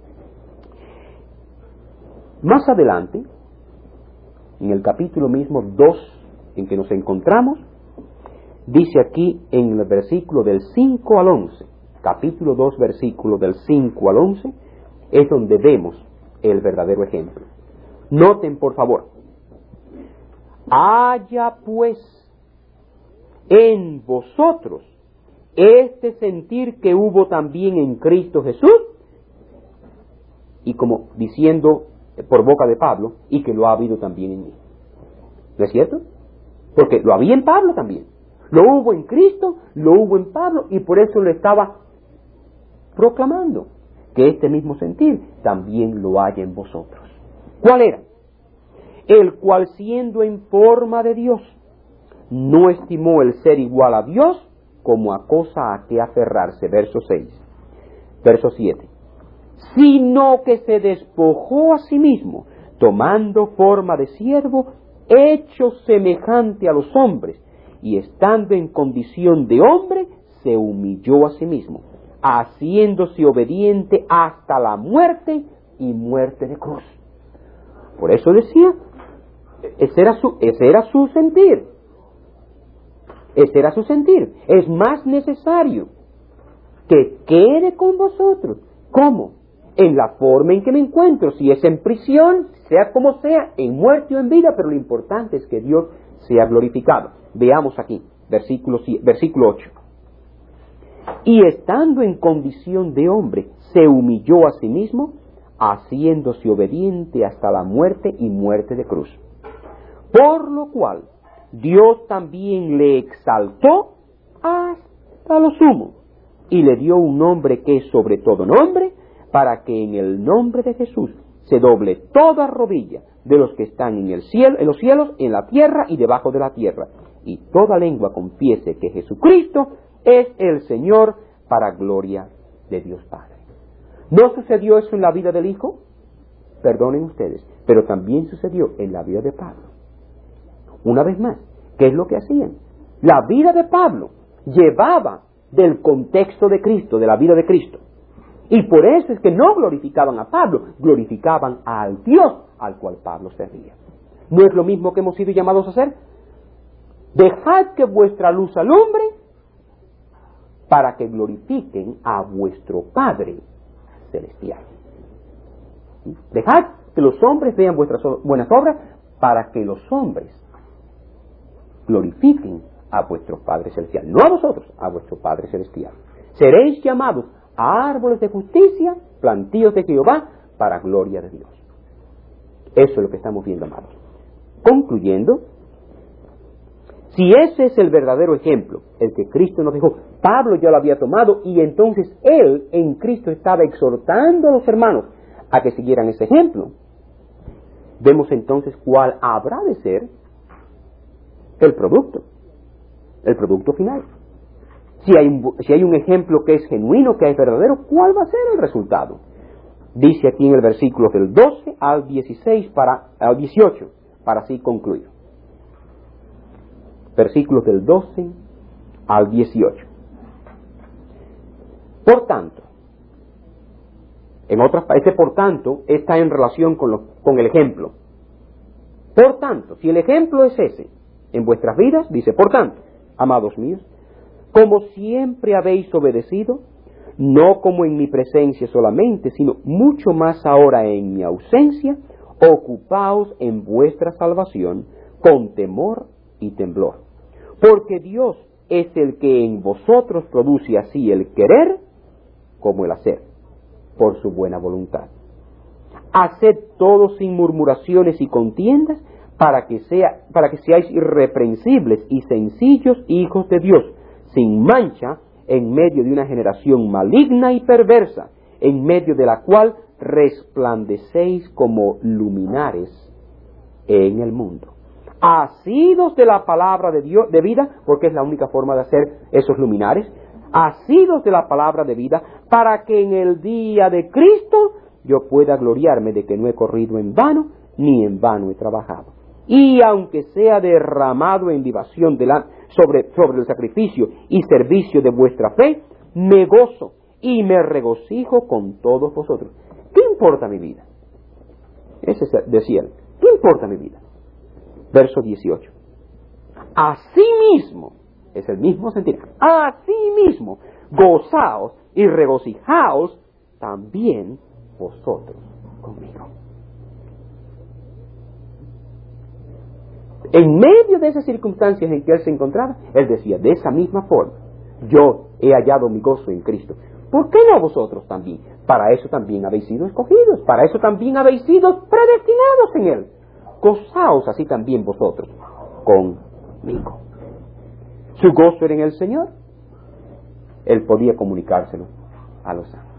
Speaker 1: Más adelante, en el capítulo mismo dos en que nos encontramos, dice aquí en el versículo del cinco al once, capítulo dos, versículo del cinco al once, es donde vemos el verdadero ejemplo. Noten, por favor, haya pues en vosotros este sentir que hubo también en Cristo Jesús, y como diciendo por boca de Pablo, y que lo ha habido también en mí. ¿No es cierto? Porque lo había en Pablo también. Lo hubo en Cristo, lo hubo en Pablo, y por eso lo estaba proclamando, que este mismo sentir también lo haya en vosotros. ¿Cuál era? El cual, siendo en forma de Dios, no estimó el ser igual a Dios como a cosa a que aferrarse. Verso seis. Verso siete. Sino que se despojó a sí mismo, tomando forma de siervo, hecho semejante a los hombres, y estando en condición de hombre, se humilló a sí mismo, haciéndose obediente hasta la muerte y muerte de cruz. Por eso decía, ese era su, ese era su sentir. Ese era su sentir. Es más necesario que quede con vosotros. ¿Cómo? En la forma en que me encuentro, si es en prisión, sea como sea, en muerte o en vida, pero lo importante es que Dios sea glorificado. Veamos aquí, versículo, versículo ocho. Y estando en condición de hombre, se humilló a sí mismo, haciéndose obediente hasta la muerte y muerte de cruz. Por lo cual, Dios también le exaltó hasta lo sumo, y le dio un nombre que es sobre todo nombre, para que en el nombre de Jesús se doble toda rodilla de los que están en el cielo, en los cielos, en la tierra y debajo de la tierra, y toda lengua confiese que Jesucristo es el Señor, para gloria de Dios Padre. ¿No sucedió eso en la vida del Hijo? Perdonen ustedes, pero también sucedió en la vida de Pablo. Una vez más, ¿qué es lo que hacían? La vida de Pablo llevaba del contexto de Cristo, de la vida de Cristo. Y por eso es que no glorificaban a Pablo, glorificaban al Dios al cual Pablo servía. ¿No es lo mismo que hemos sido llamados a hacer? Dejad que vuestra luz alumbre para que glorifiquen a vuestro Padre celestial. Dejad que los hombres vean vuestras buenas obras para que los hombres glorifiquen a vuestro Padre celestial. No a vosotros, a vuestro Padre celestial. Seréis llamados a árboles de justicia, plantíos de Jehová, para gloria de Dios. Eso es lo que estamos viendo, amados. Concluyendo, si ese es el verdadero ejemplo, el que Cristo nos dejó, Pablo ya lo había tomado, y entonces él en Cristo estaba exhortando a los hermanos a que siguieran ese ejemplo. Vemos entonces cuál habrá de ser el producto, el producto final. Si hay, un, si hay un ejemplo que es genuino, que es verdadero, ¿cuál va a ser el resultado? Dice aquí en el versículo del doce al dieciséis, para, al dieciocho, para así concluir. Versículos del doce al dieciocho. Por tanto, en otras, ese por tanto está en relación con, lo, con el ejemplo. Por tanto, si el ejemplo es ese en vuestras vidas, dice, por tanto, amados míos, como siempre habéis obedecido, no como en mi presencia solamente, sino mucho más ahora en mi ausencia, ocupaos en vuestra salvación con temor y temblor. Porque Dios es el que en vosotros produce así el querer como el hacer, por su buena voluntad. Haced todo sin murmuraciones y contiendas, para que sea, para que seáis irreprensibles y sencillos hijos de Dios, sin mancha, en medio de una generación maligna y perversa, en medio de la cual resplandecéis como luminares en el mundo. Asidos de la palabra de Dios, de vida, porque es la única forma de hacer esos luminares, asidos de la palabra de vida, para que en el día de Cristo yo pueda gloriarme de que no he corrido en vano, ni en vano he trabajado. Y aunque sea derramado en libación sobre, sobre el sacrificio y servicio de vuestra fe, me gozo y me regocijo con todos vosotros. ¿Qué importa mi vida? Ese decía él. ¿Qué importa mi vida? Verso dieciocho. Asimismo, es el mismo sentido, asimismo, gozaos y regocijaos también vosotros conmigo. En medio de esas circunstancias en que él se encontraba, él decía, de esa misma forma, yo he hallado mi gozo en Cristo. ¿Por qué no vosotros también? Para eso también habéis sido escogidos, para eso también habéis sido predestinados en él. Gozaos así también vosotros conmigo. Su gozo era en el Señor. Él podía comunicárselo a los santos.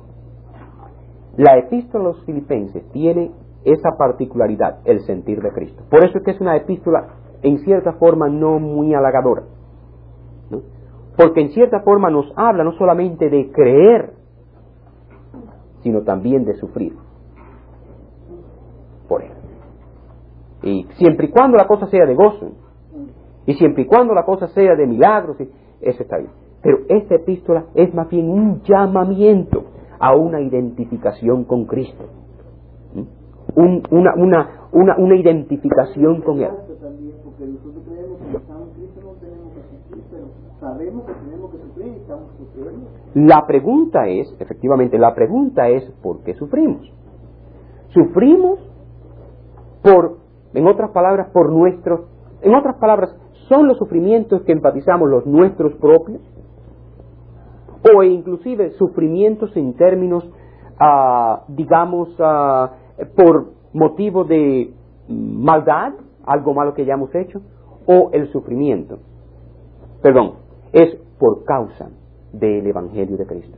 Speaker 1: La epístola a los Filipenses tiene esa particularidad, el sentir de Cristo. Por eso es que es una epístola en cierta forma no muy halagadora, ¿no? Porque en cierta forma nos habla no solamente de creer, sino también de sufrir por él. Y siempre y cuando la cosa sea de gozo, y siempre y cuando la cosa sea de milagros, eso está bien. Pero esta epístola es más bien un llamamiento a una identificación con Cristo. Un, una, una, una, una identificación con él.
Speaker 2: Porque nosotros creemos que estamos en Cristo, no tenemos que sufrir, pero sabemos que tenemos que sufrir y estamos sufriendo.
Speaker 1: La pregunta es, efectivamente, la pregunta es ¿por qué sufrimos? Sufrimos por, en otras palabras, por nuestros, en otras palabras, ¿son los sufrimientos que enfatizamos los nuestros propios? O inclusive sufrimientos en términos, uh, digamos, uh, por motivo de maldad, algo malo que hayamos hecho, o el sufrimiento, perdón, es por causa del Evangelio de Cristo.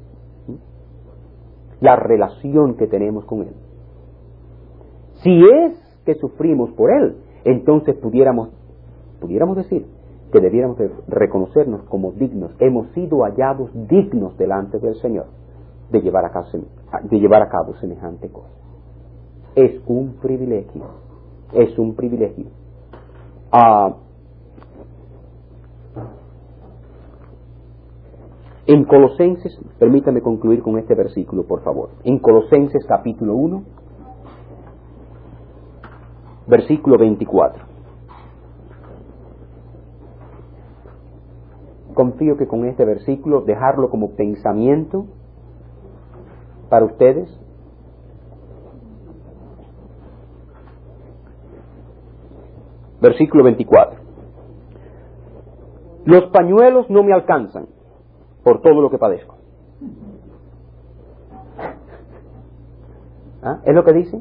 Speaker 1: La relación que tenemos con Él. Si es que sufrimos por Él, entonces pudiéramos, pudiéramos decir que debiéramos de reconocernos como dignos, hemos sido hallados dignos delante del Señor de llevar a cabo, de llevar a cabo semejante cosa. Es un privilegio, es un privilegio. Uh, en Colosenses, permítame concluir con este versículo, por favor. En Colosenses capítulo uno, versículo veinticuatro. Confío que con este versículo, dejarlo como pensamiento para ustedes. Versículo veinticuatro. Los pañuelos no me alcanzan por todo lo que padezco. ¿Ah? ¿Es lo que dice?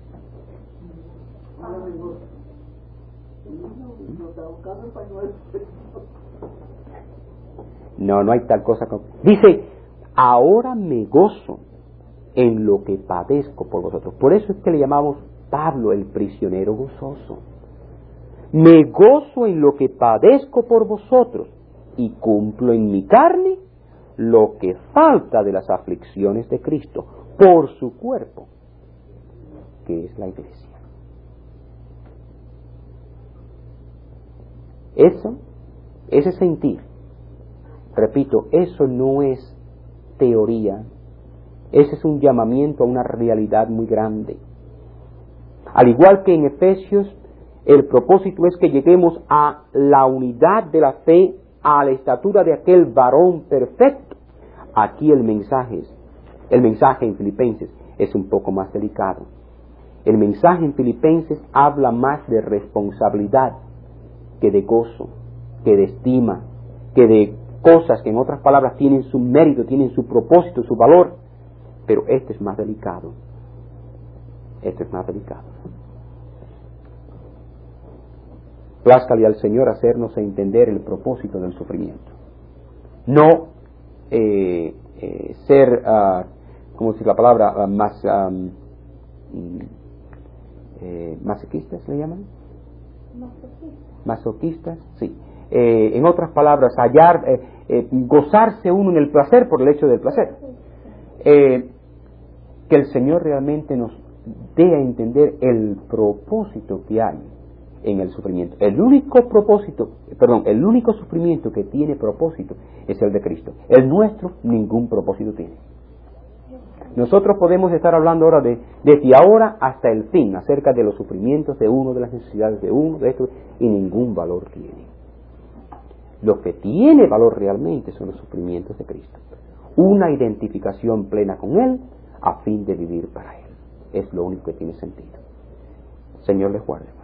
Speaker 1: No, no hay tal cosa como... Dice, ahora me gozo en lo que padezco por vosotros. Por eso es que le llamamos Pablo el prisionero gozoso. Me gozo en lo que padezco por vosotros y cumplo en mi carne lo que falta de las aflicciones de Cristo por su cuerpo, que es la iglesia. Eso, ese sentir, repito, eso no es teoría, ese es un llamamiento a una realidad muy grande. Al igual que en Efesios, el propósito es que lleguemos a la unidad de la fe, a la estatura de aquel varón perfecto. Aquí el mensaje es, el mensaje en Filipenses es un poco más delicado. El mensaje en Filipenses habla más de responsabilidad que de gozo, que de estima, que de cosas que en otras palabras tienen su mérito, tienen su propósito, su valor, pero este es más delicado. Este es más delicado. Plázcale al Señor hacernos entender el propósito del sufrimiento. No eh, eh, ser, uh, ¿cómo decir la palabra? Uh, más um, eh, masoquistas, ¿le llaman? Masoquistas. Masoquistas, sí. Eh, en otras palabras, hallar, eh, eh, gozarse uno en el placer por el hecho del placer. Eh, que el Señor realmente nos dé a entender el propósito que hay en el sufrimiento. El único propósito, perdón, el único sufrimiento que tiene propósito es el de Cristo. El nuestro ningún propósito tiene. Nosotros podemos estar hablando ahora de desde ahora hasta el fin acerca de los sufrimientos de uno, de las necesidades de uno, de esto, y ningún valor tiene. Lo que tiene valor realmente son los sufrimientos de Cristo. Una identificación plena con Él a fin de vivir para Él. Es lo único que tiene sentido. Señor les guarde.